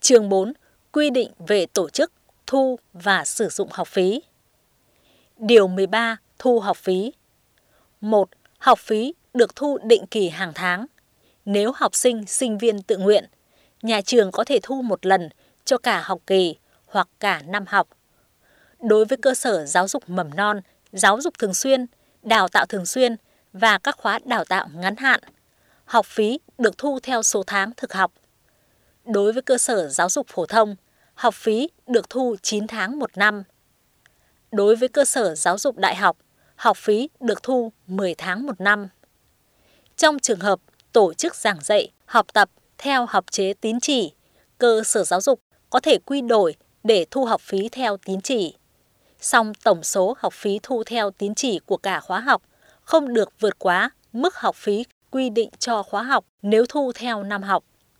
Chương 4. Quy định về tổ chức, thu và sử dụng học phí. Điều 13. Thu học phí. 1. Học phí được thu định kỳ hàng tháng. Nếu học sinh, sinh viên tự nguyện, nhà trường có thể thu một lần cho cả học kỳ hoặc cả năm học. Đối với cơ sở giáo dục mầm non, giáo dục thường xuyên, đào tạo thường xuyên và các khóa đào tạo ngắn hạn, học phí được thu theo số tháng thực học. Đối với cơ sở giáo dục phổ thông, học phí được thu 9 tháng một năm. Đối với cơ sở giáo dục đại học, học phí được thu 10 tháng một năm. Trong trường hợp tổ chức giảng dạy, học tập theo học chế tín chỉ, cơ sở giáo dục có thể quy đổi để thu học phí theo tín chỉ. Song tổng số học phí thu theo tín chỉ của cả khóa học không được vượt quá mức học phí quy định cho khóa học nếu thu theo năm học.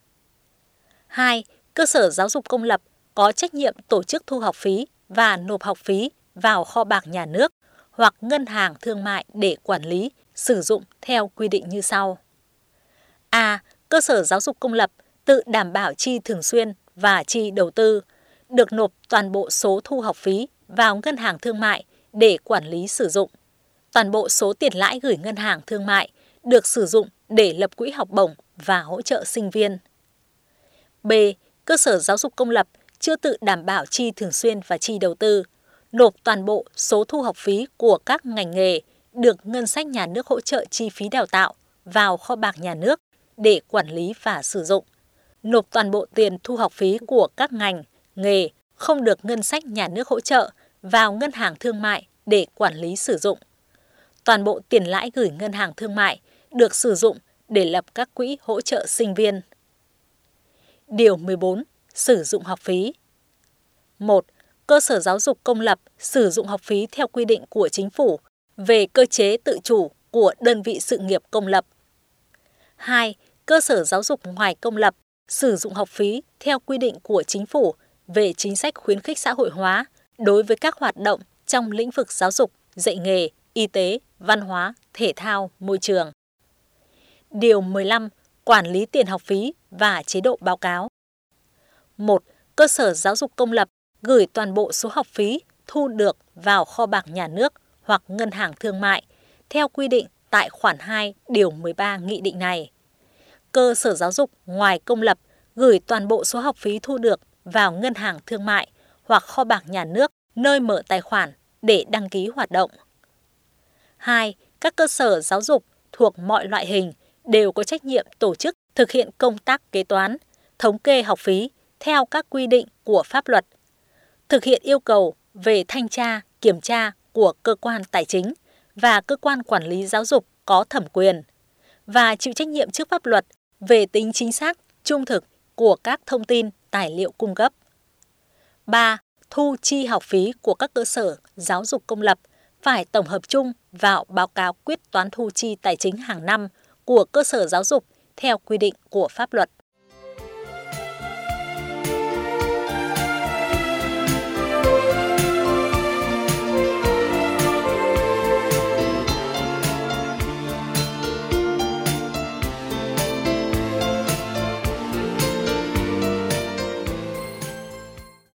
2. Cơ sở giáo dục công lập có trách nhiệm tổ chức thu học phí và nộp học phí vào kho bạc nhà nước hoặc ngân hàng thương mại để quản lý, sử dụng theo quy định như sau. A. Cơ sở giáo dục công lập tự đảm bảo chi thường xuyên và chi đầu tư, được nộp toàn bộ số thu học phí vào ngân hàng thương mại để quản lý sử dụng. Toàn bộ số tiền lãi gửi ngân hàng thương mại được sử dụng để lập quỹ học bổng và hỗ trợ sinh viên. B. Cơ sở giáo dục công lập chưa tự đảm bảo chi thường xuyên và chi đầu tư, nộp toàn bộ số thu học phí của các ngành nghề được ngân sách nhà nước hỗ trợ chi phí đào tạo vào kho bạc nhà nước để quản lý và sử dụng. Nộp toàn bộ tiền thu học phí của các ngành, nghề không được ngân sách nhà nước hỗ trợ vào ngân hàng thương mại để quản lý sử dụng. Toàn bộ tiền lãi gửi ngân hàng thương mại được sử dụng để lập các quỹ hỗ trợ sinh viên. Điều 14. Sử dụng học phí. 1. Cơ sở giáo dục công lập sử dụng học phí theo quy định của Chính phủ về cơ chế tự chủ của đơn vị sự nghiệp công lập. 2. Cơ sở giáo dục ngoài công lập sử dụng học phí theo quy định của Chính phủ về chính sách khuyến khích xã hội hóa đối với các hoạt động trong lĩnh vực giáo dục, dạy nghề, y tế, văn hóa, thể thao, môi trường. Điều 15. Quản lý tiền học phí và chế độ báo cáo. 1. Cơ sở giáo dục công lập gửi toàn bộ số học phí thu được vào kho bạc nhà nước hoặc ngân hàng thương mại theo quy định tại khoản 2 điều 13 nghị định này. Cơ sở giáo dục ngoài công lập gửi toàn bộ số học phí thu được vào ngân hàng thương mại hoặc kho bạc nhà nước nơi mở tài khoản để đăng ký hoạt động. 2. Các cơ sở giáo dục thuộc mọi loại hình đều có trách nhiệm tổ chức thực hiện công tác kế toán, thống kê học phí theo các quy định của pháp luật, thực hiện yêu cầu về thanh tra, kiểm tra của cơ quan tài chính và cơ quan quản lý giáo dục có thẩm quyền, và chịu trách nhiệm trước pháp luật về tính chính xác, trung thực của các thông tin, tài liệu cung cấp. 3. Thu chi học phí của các cơ sở giáo dục công lập phải tổng hợp chung vào báo cáo quyết toán thu chi tài chính hàng năm của cơ sở giáo dục theo quy định của pháp luật.